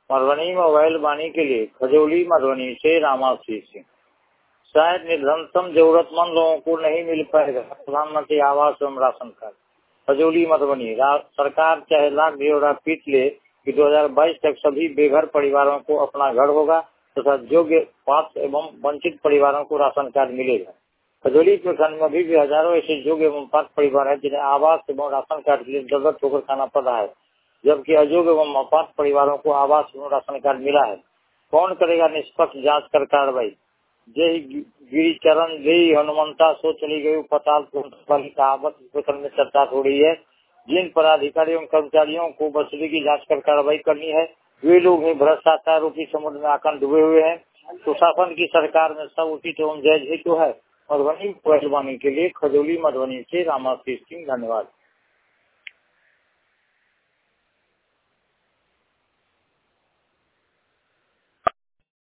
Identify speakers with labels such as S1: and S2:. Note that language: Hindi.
S1: मधुबनी मोबाइल बानी के लिए खजौली मधुबनी से रामाशीष सिंह। शायद निर्धनतम जरूरतमंद लोगों को नहीं मिल पाएगा प्रधानमंत्री आवास एवं राशन कार्ड। खजौली मधुबनी सरकार चाहे लाख ढिढोरा पीट ले कि 2022 तक सभी बेघर परिवारों को अपना घर होगा तथा योग्य पात्र एवं वंचित परिवारों को राशन कार्ड मिलेगा। खजौली प्रखंड में अभी भी हजारों ऐसे योग्य एवं पात्र परिवार है जिन्हें आवास एवं राशन कार्ड के लिए दलदल ठोकर खाना पड़ रहा है, जबकि अयोग्य एवं अपात्र परिवारों को आवास एवं राशन कार्ड मिला है। कौन करेगा निष्पक्ष जांच कर कार्रवाई? जय गिरिचरण जय हनुमंता सो चली गई पताल वाली कहावत प्रखंड में चर्चा हो रही है। जिन पदाधिकारियों एवं कर्मचारियों को वसूली की जांच कर कार्रवाई करनी है वे लोग ही भ्रष्टाचार रूपी समुद्र में आकर डूबे हुए हैं। सुशासन की सरकार में सब उचित एवं जायज ही तो है। मधुबनी मोबाइल बानी के लिए खजौली मधुबनी से रामाशीष सिंह। धन्यवाद।